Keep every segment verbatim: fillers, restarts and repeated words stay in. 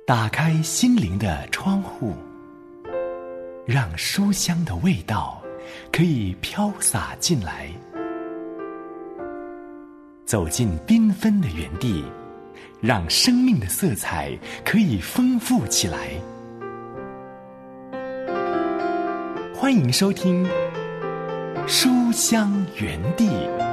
打开心灵的窗户，让书香的味道可以飘洒进来。走进缤纷的园地，让生命的色彩可以丰富起来。欢迎收听书香园地。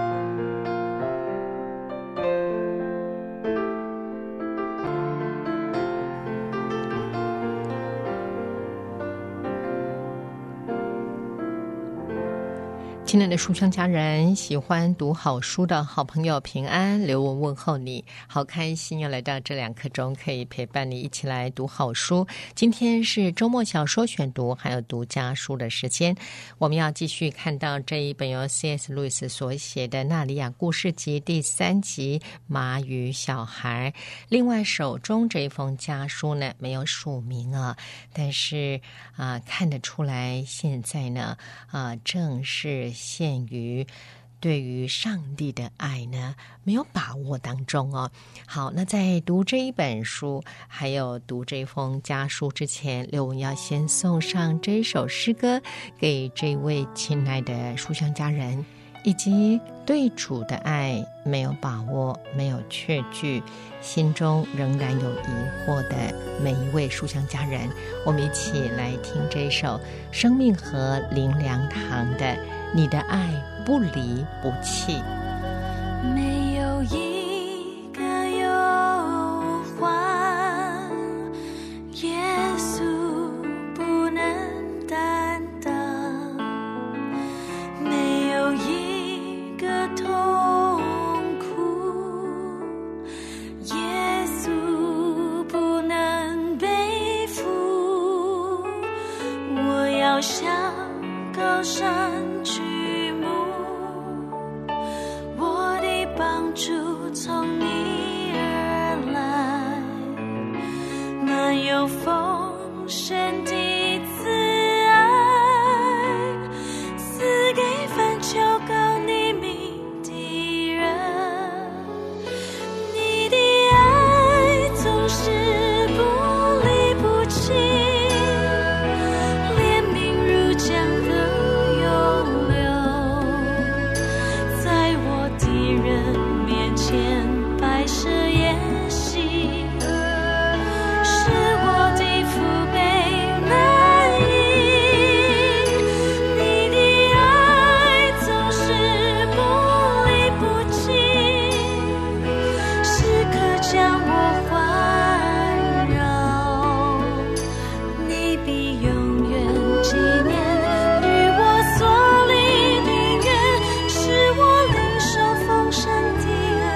亲爱的书香家人，喜欢读好书的好朋友平安，刘文问候你，好开心又来到这两刻钟，可以陪伴你一起来读好书。今天是周末小说选读还有读家书的时间，我们要继续看到这一本由 C S 路易斯所写的《纳里亚故事集》第三集《马与小孩》。另外手中这一封家书呢没有署名啊，但是啊、呃、看得出来现在呢啊、呃、正是陷于对于上帝的爱呢没有把握当中哦。好，那在读这一本书还有读这封家书之前，刘文要先送上这一首诗歌给这位亲爱的书香家人，以及对主的爱没有把握没有确据，心中仍然有疑惑的每一位书香家人，我们一起来听这首生命河灵粮堂的你的爱不离不弃。 没有一个忧患，耶稣不能担当，没有一个痛苦，耶稣不能背负。我要向高山去，帮助从你而来，满有丰盛的慈爱，赐给凡求告你名的人。你的爱总是不离不弃，怜悯如江河涌流，在我的人摆设筵席，是我的父辈难移。你的爱总是不离不弃，时刻将我环绕。你必永远纪念与我所立的约，使我领受丰盛的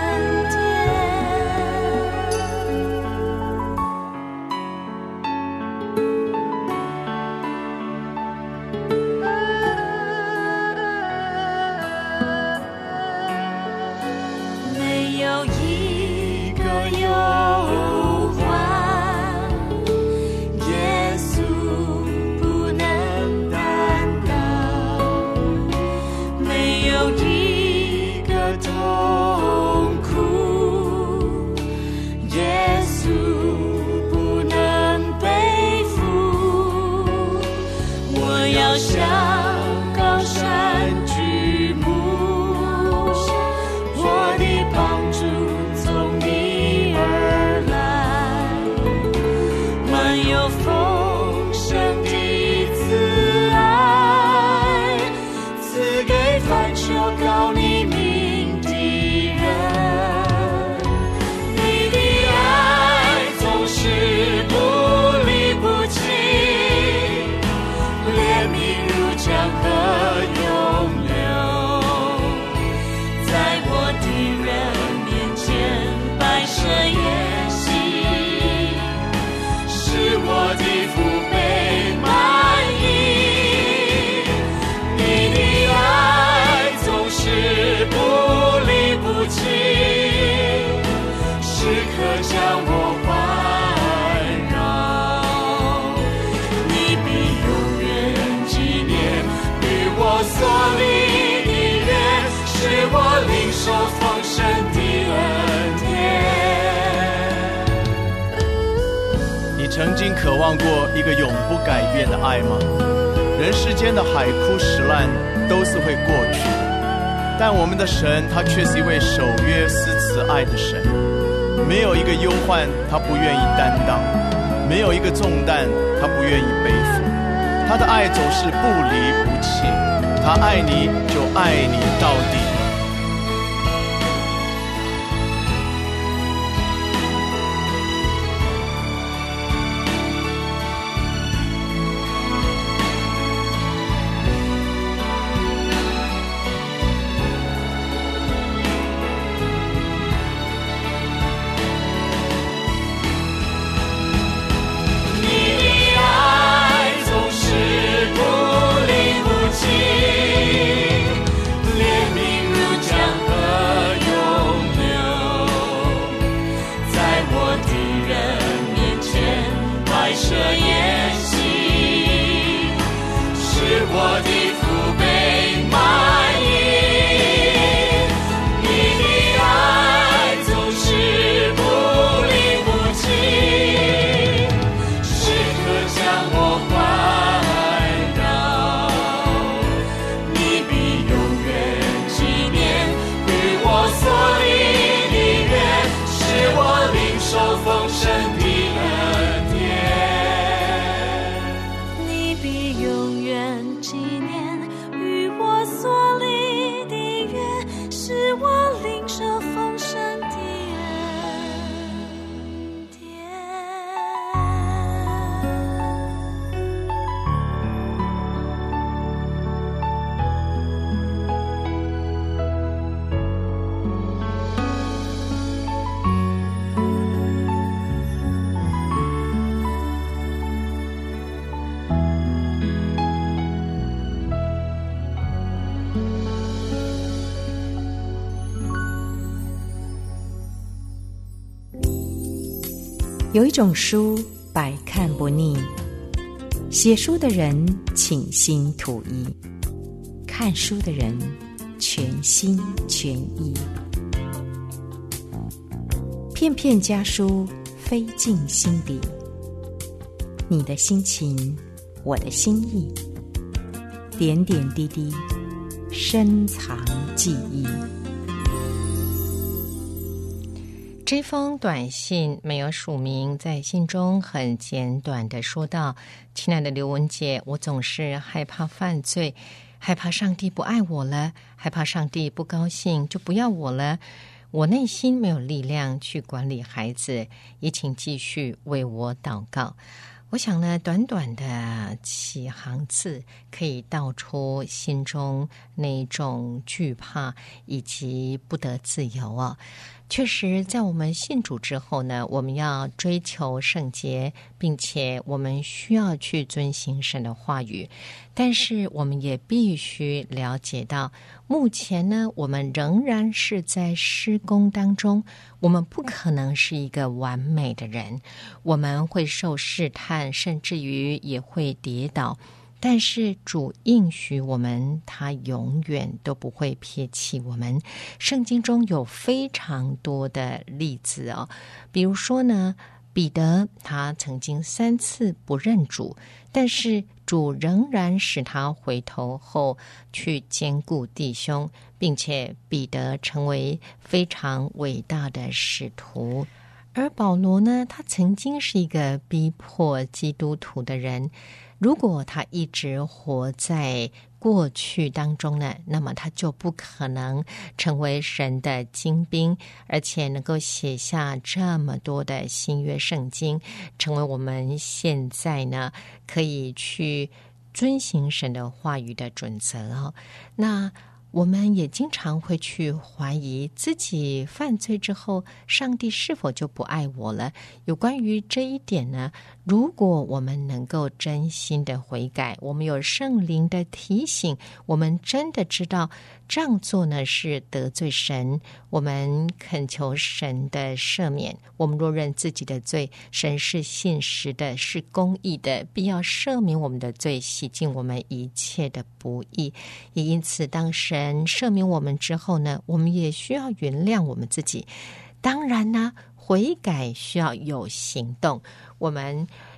受丰盛的恩典。 曾经渴望过一个永不改变的爱吗？人世间的海枯石烂都是会过去的，但我们的神他却是一位守约施慈爱的神，没有一个忧患他不愿意担当，没有一个重担他不愿意背负。他的爱总是不离不弃，他爱你就爱你到底。 有一种书百看不腻，写书的人倾心吐意，看书的人全心全意。片片家书飞进心底，你的心情，我的心意，点点滴滴深藏记忆。 这封短信没有署名，在信中很简短地说道：亲爱的刘文姐，我总是害怕犯罪，害怕上帝不爱我了，害怕上帝不高兴就不要我了，我内心没有力量去管理孩子，也请继续为我祷告。我想呢，短短的几行字可以道出心中那种惧怕以及不得自由啊。确实在我们信主之后呢，我们要追求圣洁，并且我们需要去遵行神的话语，但是我们也必须了解到，目前呢我们仍然是在施工当中，我们不可能是一个完美的人，我们会受试探，甚至于也会跌倒，但是主应许我们，他永远都不会撇弃我们。圣经中有非常多的例子哦，比如说呢，彼得他曾经三次不认主，但是主仍然使他回头后去兼顾弟兄，并且彼得成为非常伟大的使徒。而保罗呢，他曾经是一个逼迫基督徒的人，如果他一直活在过去当中呢，那么他就不可能成为神的精兵，而且能够写下这么多的新约圣经，成为我们现在呢可以去遵行神的话语的准则哦。那我们也经常会去怀疑自己犯罪之后，上帝是否就不爱我了？有关于这一点呢，如果我们能够真心的悔改，我们有圣灵的提醒，我们真的知道这样做呢是得罪神，我们恳求神的赦免。我们若认自己的罪，神是信实的，是公义的，必要赦免我们的罪，洗净我们一切的不义。也因此，当神赦免我们之后呢，我们也需要原谅我们自己。当然呢，悔改需要有行动。我们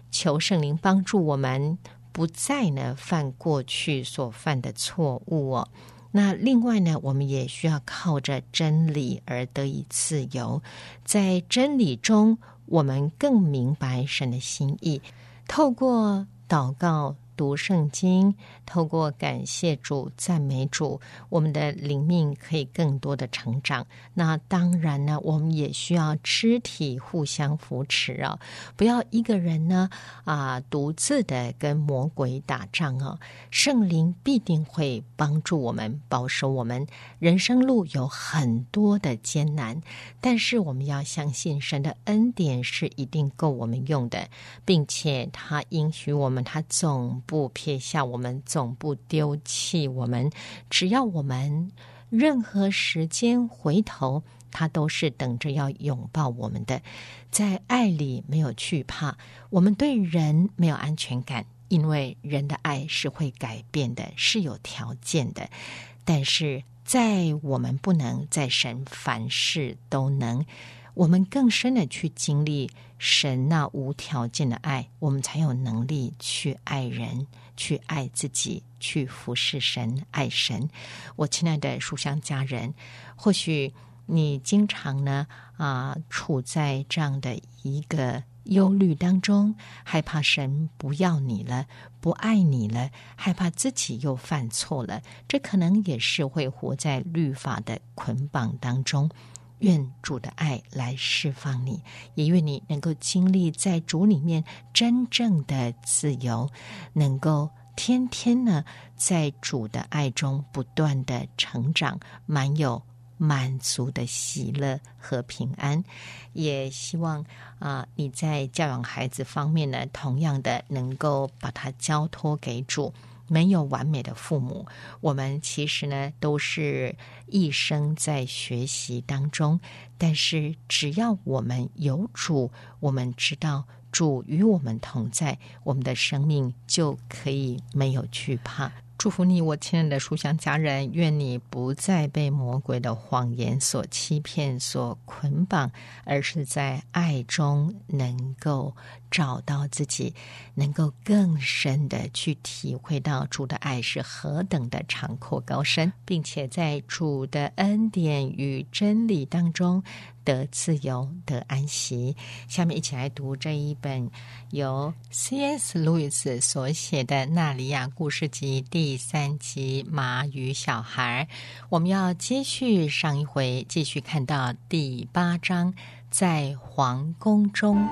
求圣灵帮助我们不再呢犯过去所犯的错误哦。那另外呢，我们也需要靠着真理而得以自由，在真理中我们更明白神的心意，透过祷告、读圣经，透过感谢主、赞美主，我们的灵命可以更多的成长。那当然呢，我们也需要肢体互相扶持啊，不要一个人呢啊独自的跟魔鬼打仗啊。圣灵必定会帮助我们，保守我们。人生路有很多的艰难，但是我们要相信神的恩典是一定够我们用的，并且他应许我们，他总不撇下我们，总不丢弃我们。只要我们任何时间回头，他都是等着要拥抱我们的。在爱里没有惧怕，我们对人没有安全感，因为人的爱是会改变的，是有条件的。但是在我们不能，在神凡事都能，我们更深的去经历神那无条件的爱，我们才有能力去爱人，去爱自己，去服侍神，爱神。我亲爱的书香家人，或许你经常呢啊处在这样的一个忧虑当中，害怕神不要你了，不爱你了，害怕自己又犯错了，这可能也是会活在律法的捆绑当中。愿主的爱来释放你，也愿你能够经历在主里面真正的自由，能够天天呢在主的爱中不断的成长，满有满足的喜乐和平安。也希望啊、呃，你在教养孩子方面呢，同样的能够把它交托给主。没有完美的父母，我们其实呢都是一生在学习当中，但是只要我们有主，我们知道主与我们同在，我们的生命就可以没有惧怕。祝福你，我亲爱的书香家人，愿你不再被魔鬼的谎言所欺骗、所捆绑，而是在爱中能够找到自己，能够更深的去体会到主的爱是何等的长阔高深，并且在主的恩典与真理当中得自由、得安息。下面一起来读这一本由 C S 路易斯所写的《纳里亚故事集》第三集《马与小孩》。我们要接续上一回，继续看到第八章，在皇宫中。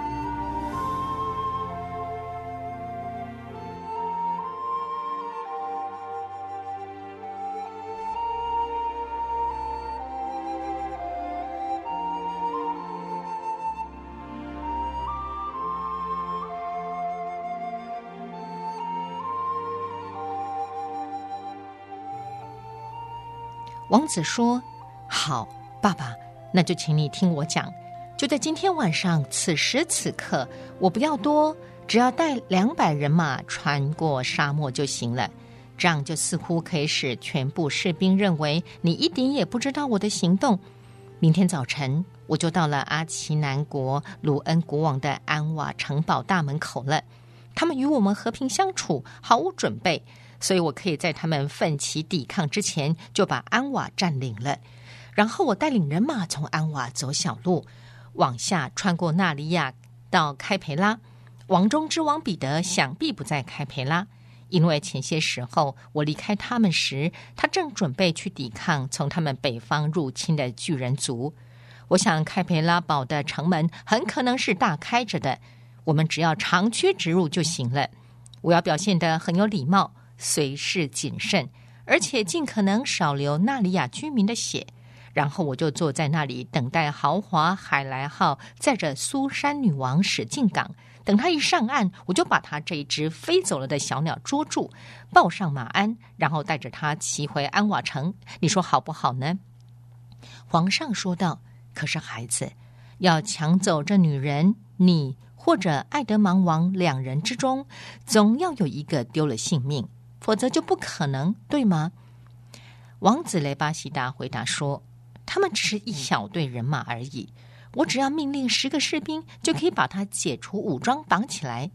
王子说：好，爸爸，那就请你听我讲。就在今天晚上，此时此刻，我不要多，只要带两百人马穿过沙漠就行了。这样就似乎可以使全部士兵认为你一点也不知道我的行动。明天早晨，我就到了阿奇南国鲁恩国王的安瓦城堡大门口了。他们与我们和平相处，毫无准备，所以我可以在他们奋起抵抗之前就把安瓦占领了。然后我带领人马从安瓦走小路，往下穿过纳里亚到开培拉。王中之王彼得想必不在开培拉，因为前些时候我离开他们时，他正准备去抵抗从他们北方入侵的巨人族。我想开培拉堡的城门很可能是大开着的，我们只要长驱直入就行了。我要表现得很有礼貌，随事谨慎，而且尽可能少流纳里亚居民的血。然后我就坐在那里等待豪华海来号载着苏珊女王驶进港，等他一上岸，我就把他这一只飞走了的小鸟捉住，抱上马鞍，然后带着他骑回安瓦城。你说好不好呢？皇上说道：可是孩子，要抢走这女人，你或者爱德芒王两人之中，总要有一个丢了性命，否则就不可能，对吗？王子雷巴西达回答说：他们只是一小队人马而已，我只要命令十个士兵就可以把他解除武装绑起来。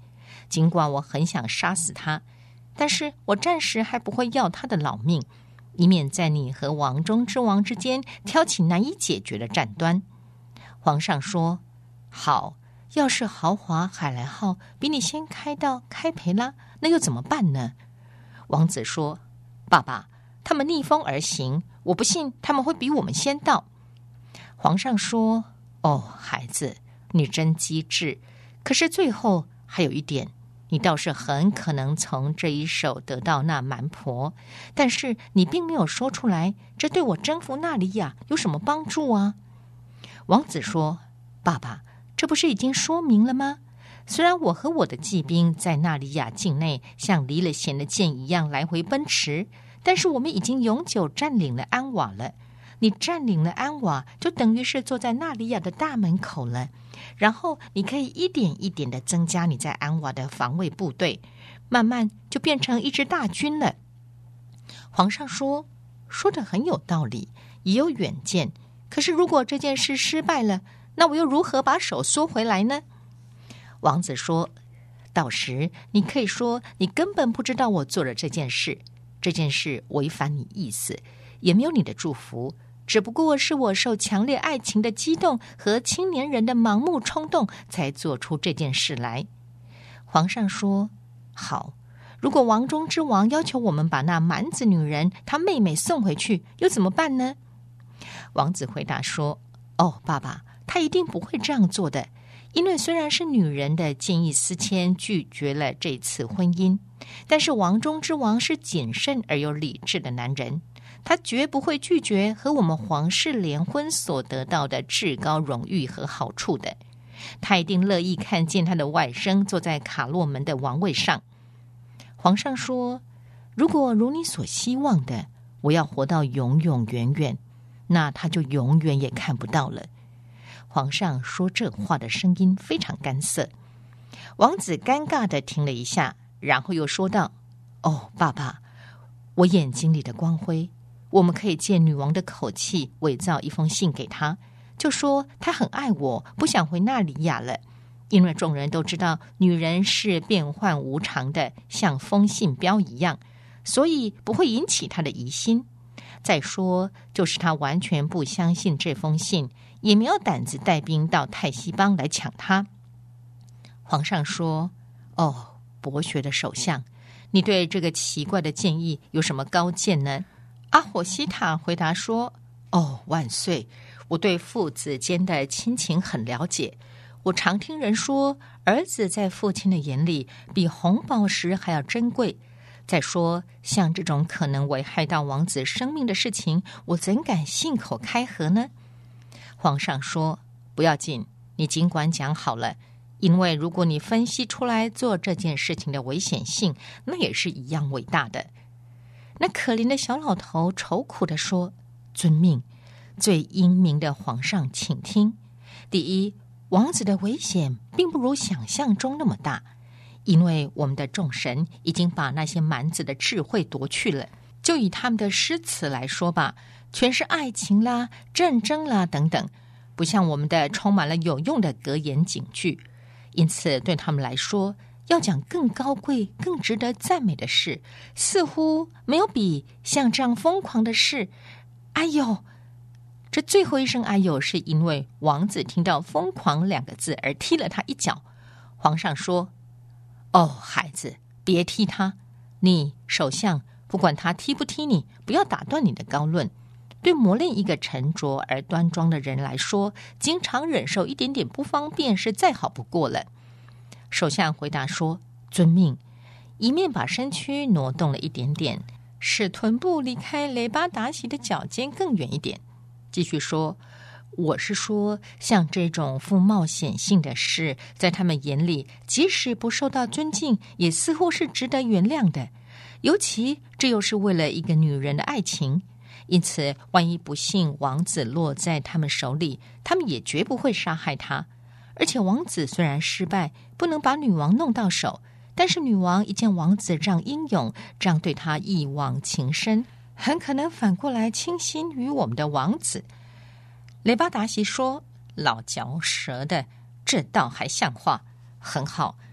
尽管我很想杀死他，但是我暂时还不会要他的老命，以免在你和王中之王之间挑起难以解决的战端。”皇上说：“好，要是豪华海来号比你先开到开培拉，那又怎么办呢？”王子说：“爸爸，他们逆风而行，我不信他们会比我们先到。”皇上说：“哦，孩子，你真机智。可是最后还有一点，你倒是很可能从这一手得到那蛮婆，但是你并没有说出来，这对我征服纳里亚有什么帮助啊？”王子说：“爸爸，这不是已经说明了吗？虽然我和我的骑兵在纳里亚境内像离了弦的箭一样来回奔驰，但是我们已经永久占领了安瓦了。你占领了安瓦，就等于是坐在纳里亚的大门口了。然后你可以一点一点的增加你在安瓦的防卫部队，慢慢就变成一支大军了。”皇上说：“说得很有道理，也有远见。可是如果这件事失败了，那我又如何把手缩回来呢？”王子说：“到时你可以说你根本不知道我做了这件事，这件事违反你意思，也没有你的祝福，只不过是我受强烈爱情的激动和青年人的盲目冲动才做出这件事来。”皇上说：“好，如果王中之王要求我们把那蛮子女人她妹妹送回去，又怎么办呢？”王子回答说：“哦，爸爸，他一定不会这样做的，因为虽然是女人的见异思迁拒绝了这次婚姻，但是王中之王是谨慎而又理智的男人，他绝不会拒绝和我们皇室联婚所得到的至高荣誉和好处的。他一定乐意看见他的外甥坐在卡洛门的王位上。”皇上说：“如果如你所希望的，我要活到永永远远，那他就永远也看不到了。”皇上说这话的声音非常干涩。王子尴尬地停了一下，然后又说道：“哦，爸爸，我眼睛里的光辉，我们可以借女王的口气伪造一封信给她，就说她很爱我，不想回纳里亚了，因为众人都知道女人是变幻无常的，像风信标一样，所以不会引起她的疑心。再说，就是她完全不相信这封信，也没有胆子带兵到泰西邦来抢她。”皇上说：“哦，博学的首相，你对这个奇怪的建议有什么高见呢？”阿火西塔回答说：“哦，万岁！我对父子间的亲情很了解。我常听人说，儿子在父亲的眼里比红宝石还要珍贵。再说，像这种可能危害到王子生命的事情，我怎敢信口开河呢？”皇上说：“不要紧，你尽管讲好了。因为如果你分析出来做这件事情的危险性，那也是一样伟大的。”那可怜的小老头愁苦地说：“遵命，最英明的皇上，请听。第一，王子的危险并不如想象中那么大，因为我们的众神已经把那些蛮子的智慧夺去了。就以他们的诗词来说吧，全是爱情啦、战争啦等等，不像我们的充满了有用的格言警句。因此对他们来说，要讲更高贵、更值得赞美的事，似乎没有比像这样疯狂的事。哎呦！”这最后一声哎呦，是因为王子听到疯狂两个字而踢了他一脚。皇上说：“哦，孩子，别踢他，你首相不管他踢不踢你，不要打断你的高论。对磨练一个沉着而端庄的人来说，经常忍受一点点不方便是再好不过了。”首相回答说：“遵命。”一面把身躯挪动了一点点，使臀部离开雷巴达西的脚尖更远一点。继续说：“我是说，像这种富冒险性的事，在他们眼里，即使不受到尊敬，也似乎是值得原谅的。尤其这又是为了一个女人的爱情，因此，万一不幸王子落在他们手里，他们也绝不会杀害他。而且，王子虽然失败，不能把女王弄到手，但是女王一见王子这样英勇，这样对他一往情深，很可能反过来倾心于我们的王子。”雷巴达西说：“老嚼舌的，这倒还像话。很好，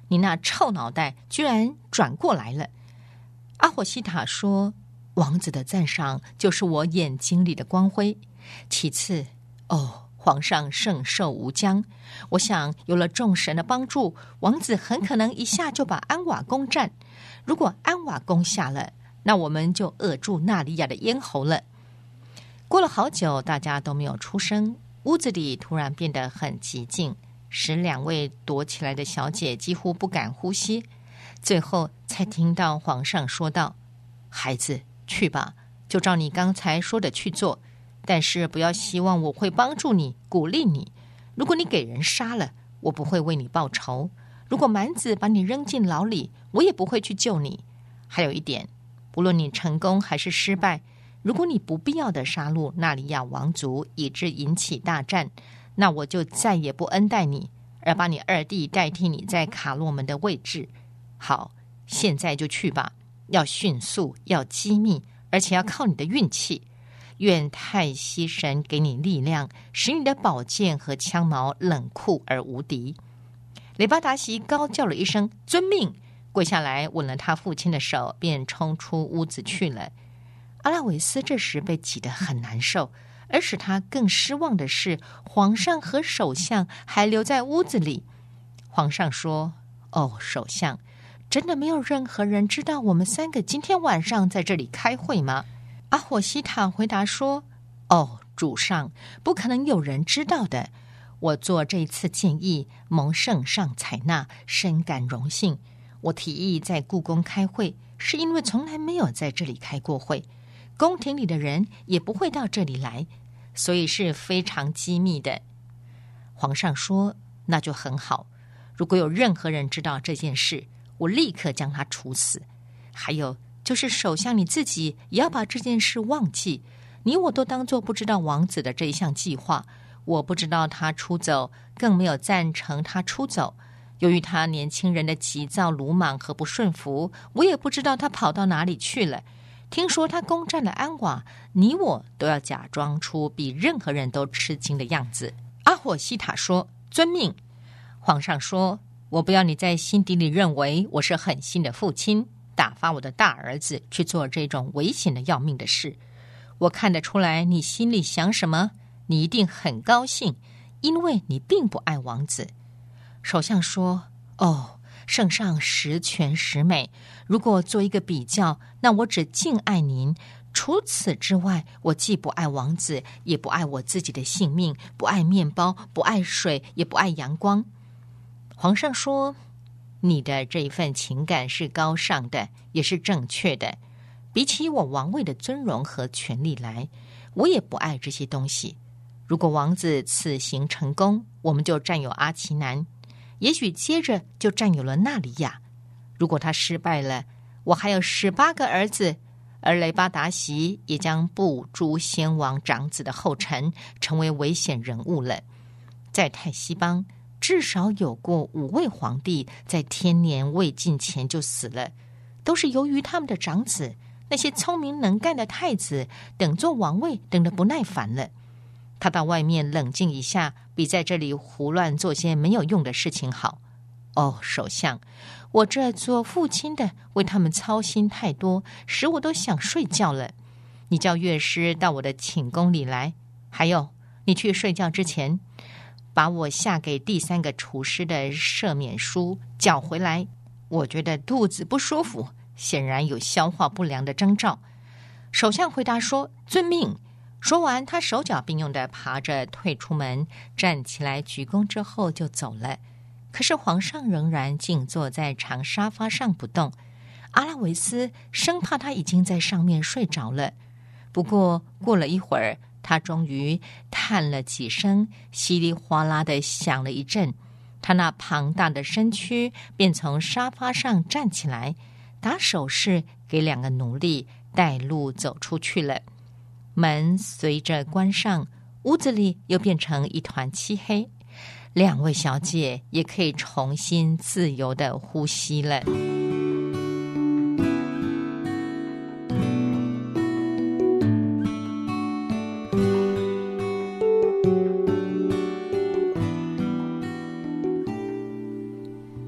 你那臭脑袋居然转过来了。阿火西塔说，王子的赞赏就是我眼睛里的光辉。其次，哦，皇上圣寿无疆，我想有了众神的帮助，王子很可能一下就把安瓦宫占。如果安瓦宫下了，那我们就扼住纳利亚的咽喉了。过了好久，大家都没有出声，屋子里突然变得很寂静，使两位躲起来的小姐几乎不敢呼吸。最后才听到皇上说道：孩子，去吧，就照你刚才说的去做，但是不要希望我会帮助你鼓励你。如果你给人杀了，我不会为你报仇；如果蛮子把你扔进牢里，我也不会去救你。还有一点，无论你成功还是失败，如果你不必要的杀戮纳利亚王族以致引起大战，那我就再也不恩待你，而把你二弟代替你在卡洛门的位置。好，现在就去吧，要迅速，要机密，而且要靠你的运气。愿泰西神给你力量，使你的宝剑和枪矛冷酷而无敌。雷巴达西高叫了一声遵命，跪下来吻了他父亲的手，便冲出屋子去了。阿拉维斯这时被挤得很难受，而使他更失望的是，皇上和首相还留在屋子里。皇上说：哦，首相，真的没有任何人知道我们三个今天晚上在这里开会吗？阿火西塔回答说：哦，主上，不可能有人知道的。我做这一次建议，蒙圣上采纳，深感荣幸。我提议在故宫开会，是因为从来没有在这里开过会，宫廷里的人也不会到这里来，所以是非常机密的。皇上说：那就很好，如果有任何人知道这件事，我立刻将他处死。还有就是首相你自己也要把这件事忘记，你我都当作不知道王子的这一项计划。我不知道他出走，更没有赞成他出走。由于他年轻人的急躁鲁莽和不顺服，我也不知道他跑到哪里去了。听说他攻占了安瓦，你我都要假装出比任何人都吃惊的样子。阿火西塔说：遵命。皇上说：我不要你在心底里认为我是狠心的父亲，打发我的大儿子去做这种危险的要命的事。我看得出来你心里想什么，你一定很高兴，因为你并不爱王子。首相说：哦，圣上十全十美，如果做一个比较，那我只敬爱您。除此之外，我既不爱王子，也不爱我自己的性命，不爱面包，不爱水，也不爱阳光。皇上说：你的这一份情感是高尚的，也是正确的。比起我王位的尊荣和权力来，我也不爱这些东西。如果王子此行成功，我们就占有阿奇南，也许接着就占有了纳里亚。如果他失败了，我还有十八个儿子，而雷巴达席也将步诸先王长子的后尘，成为危险人物了。在泰西邦，至少有过五位皇帝在天年未尽前就死了，都是由于他们的长子，那些聪明能干的太子，等做王位等得不耐烦了。他到外面冷静一下，比在这里胡乱做些没有用的事情好。哦，首相，我这做父亲的为他们操心太多，使我都想睡觉了。你叫乐师到我的寝宫里来，还有，你去睡觉之前，把我下给第三个厨师的赦免书缴回来。我觉得肚子不舒服，显然有消化不良的征兆。首相回答说：遵命。说完，他手脚并用地爬着退出门，站起来鞠躬之后就走了。可是皇上仍然静坐在长沙发上不动。阿拉维斯生怕他已经在上面睡着了。不过过了一会儿，他终于叹了几声，稀里哗啦地响了一阵，他那庞大的身躯便从沙发上站起来，打手势给两个奴隶带路走出去了。门随着关上，屋子里又变成一团漆黑，两位小姐也可以重新自由地呼吸了。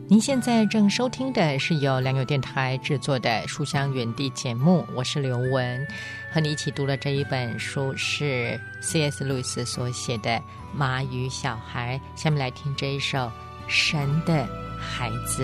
您现在正收听的是由良友电台制作的《书香园地》节目，我是刘雯，和你一起读的这一本书是 C S 路易斯所写的《马与小孩》。下面来听这一首《神的孩子》。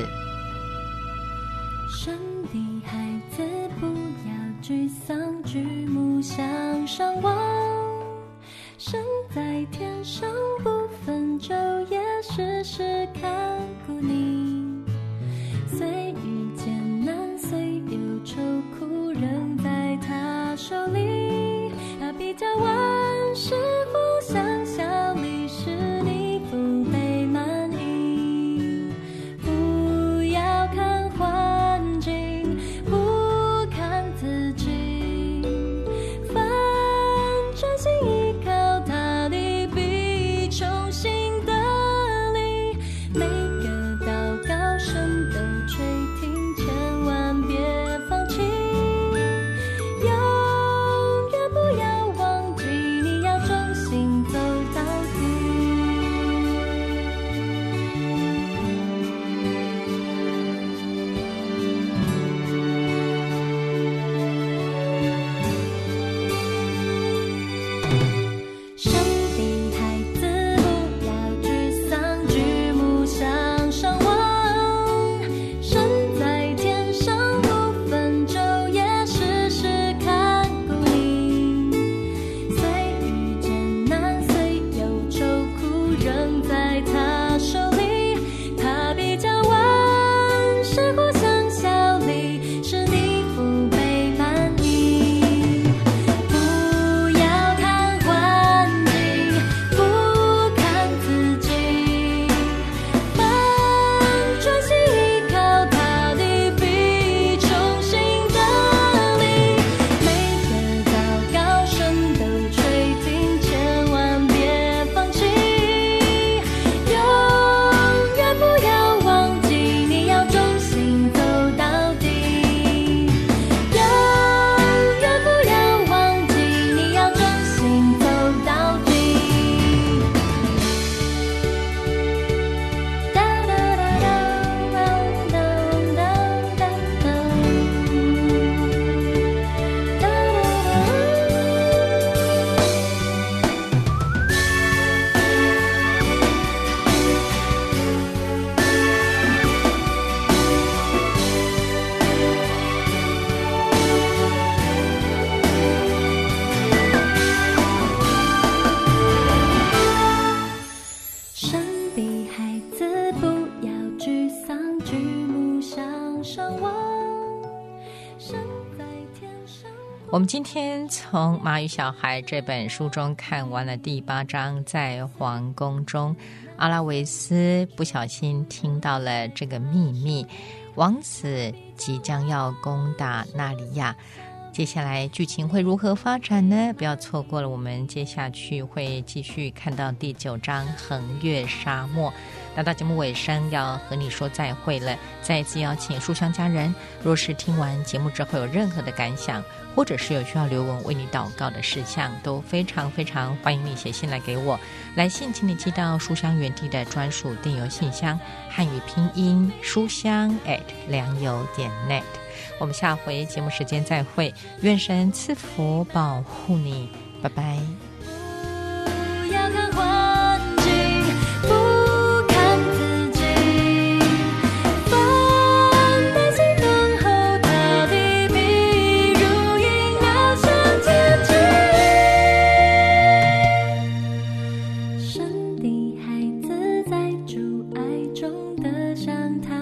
神的孩子，不要沮丧，举目向上望。神在天上，不分昼夜，时时看顾你。虽遇艰难，虽有愁苦，仍在他手里。他比较万事互相效力，使你福杯满溢。不要看环境，不看自己，凡专心依靠他，你必重新得力。每个祷告声都垂听，千万别放弃，永远不要忘记，你要忠心走到底。神的孩子，不要沮丧，举目向上望。神在天上，不分昼夜，时时看顾你。虽遇艰难，虽有愁苦，仍在他手里。他比较万事互相效力，使你福杯满溢。不要看环境，不看自己，凡专心依靠他，你必重新得力。每个祷告声都垂听，千万别放弃，永远不要忘记，你要忠心走到底。永远不要忘记，你要忠心走到底。哒哒哒哒哒哒哒哒哒神的孩子，不要沮丧，举目向上望。神在天上。 我们今天从《马与小孩》这本书中看完了第八章，在皇宫中，阿拉维斯不小心听到了这个秘密，王子即将要攻打纳里亚。接下来剧情会如何发展呢？不要错过了，我们接下去会继续看到第九章横越沙漠。那到节目尾声要和你说再会了，再一次邀请书香家人，若是听完节目之后有任何的感想，或者是有需要刘文为你祷告的事项，都非常非常欢迎你写信来给我。来信请你寄到书香园地的专属电邮信箱，汉语拼音书香 at 良友点 net。我们下回节目时间再会，愿神赐福保护你，拜拜。 不要看环境，不看自己，凡担心等候他的，必如鹰翱翔天际。神的孩子，在主爱中得享他